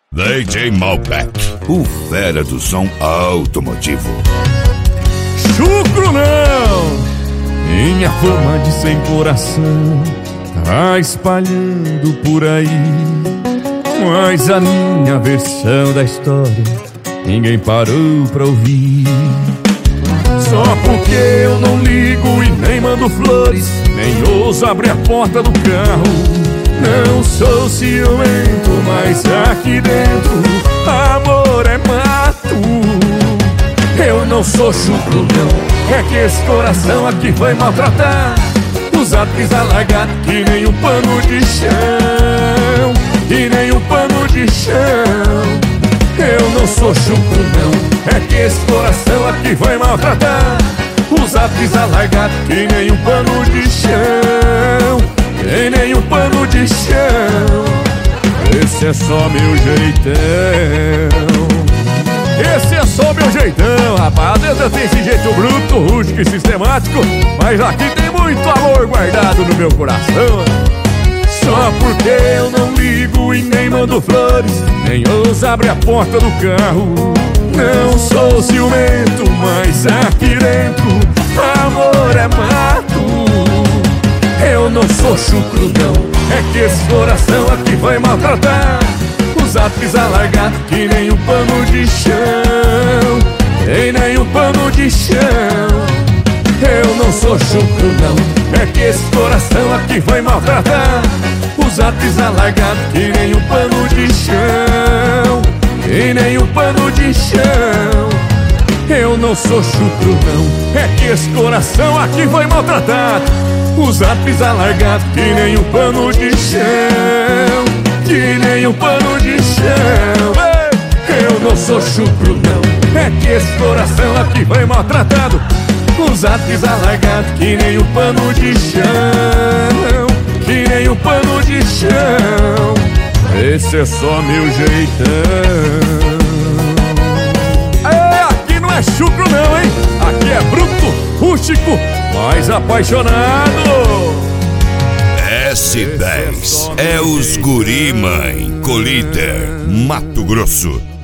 DJ Malbec, o fera do som automotivo. Chucro não! Minha fama de sem coração tá espalhando por aí, mas a minha versão da história ninguém parou pra ouvir. Só porque eu não ligo e nem mando flores, nem ouso abrir a porta do carro. Não sou ciumento, mas aqui dentro amor é mato. Eu não sou chucro não, é que esse coração aqui foi maltratado, usado, largado, que nem um pano de chão, que nem um pano de chão. Eu não sou chucro não, é que esse coração aqui foi maltratado, usado, largado, que nem um pano de chão, que nem um pano de chão. Esse é só meu jeitão, esse é só meu jeitão, rapaz. Às vezes eu tenho esse jeito bruto, rústico e sistemático, mas aqui tem muito amor guardado no meu coração. Só porque eu não ligo e nem mando flores, nem ouso abrir a porta do carro. Não sou ciumento, mas aqui dentro amor é mato. Eu não sou chucro não, é que esse coração aqui vai maltratar, usado, largado, que nem um pano de chão, que nem um pano de chão. Eu não sou chucro não, é que esse coração aqui vai maltratar, usado, largado, que nem um pano de chão, que nem um pano de chão. Eu não sou chucro não, é que esse coração aqui foi maltratado, usado, largado, que nem um pano de chão, que nem um pano de chão. Ei! Eu não sou chucro não, é que esse coração aqui foi maltratado, usado, largado, que nem um pano de chão, que nem um pano de chão. Esse é só meu jeitão. Aqui não é chucro não, hein? Aqui é bruto, rústico, mas apaixonado. S10 é os guri, mãe. Colíder, Mato Grosso.